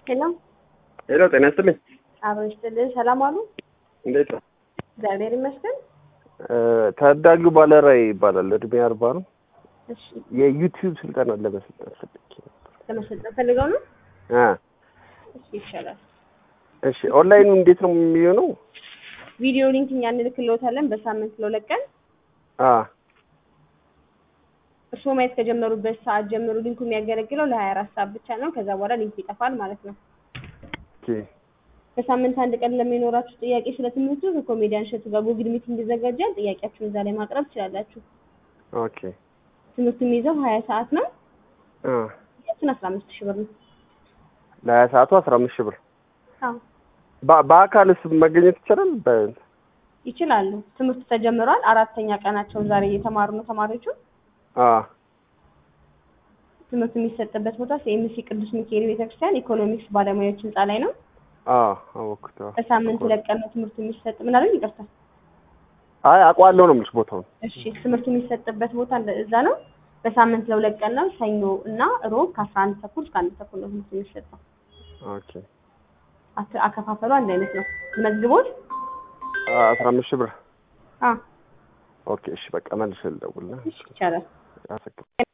ሄሎ ሄሎ፣ ጤና ይስጥልኝ። አብሮ ይስጥልኝ። ሰላም አሉ? እንዴት ነው? እግዚአብሔር ይመስገን። ታዳጊው ባለራዕይ ይባላል። እድሜ 40 ነው። እሺ፣ የዩቲዩብ ስልጠና ለመስጠት ፈልጌ ነበር። ለመስጠት ፈልገው ነው? እሺ፣ ይሻላል። እሺ፣ ኦንላይኑ እንዴት ነው የሚሆነው? ቪዲዮ ሊንክ እኛ እንልክልዎታለን በሳምንት ለሁለት ቀን። እርስዎ ማየት ከጀመሩበት ሰዓት ጀምሮ ሊንኩ የሚያገለግለው ለ24 ሰዓት ብቻ ነው። ከዛ በኋላ ሊንኩ ይጠፋል ማለት ነው። ኦኬ። በሳምንት አንድ ቀን ለሚኖራችሁ ጥያቄ ስለ ትምህርቱ ከኮሜዲያን እሸቱ ጋር ጉግል ሚቲንግ ይዘጋጃል። ጥያቄያችሁን እዛ ላይ ማቅረብ ትችላላችሁ። ኦኬ። ትምህርቱ የሚይዘው 20 ሰዓት ነው። እሱን 15000 ብር ነው። ለ20 ሰዓቱ 15000 ብር። አዎ። በአካልስ መገኘት ይችላል? ይችላሉ። ትምህርቱ ተጀምሯል። 4ኛ ቀናቸውን ዛሬ እየተማሩ ነው ተማሪዎቹ። ትምህርቱ የሚሰጥበት ቦታ ሲኤምሲ ቅዱስ ሚካኤል ቤተክርስቲያን ኢኮኖሚክስ ባለሙያዎች ህንጻ ላይ ነው። አወኩት። በሳምንት ሁለት ቀን ነው ትምህርቱ የሚሰጥ። ምን አሉኝ? ይቅርታ። አይ አውቀዋለሁ ነው የምልሽ ቦታውን። እሺ፣ ትምህርቱ የሚሰጥበት ቦታ እዛ ነው። በሳምንት ለሁለት ቀን ነው። ሰኞ እና ሮብ ከ11 ተኩል እስከ 1 ተኩል ነው ትምህርቱ የሚሰጠው። ኦኬ። አከፋፈሉ አንድ አይነት ነው። መዝግቦት 15000 ብር። ኦኬ። እሺ፣ በቃ መልሼ ልደውልና። እሺ፣ ይቻላል።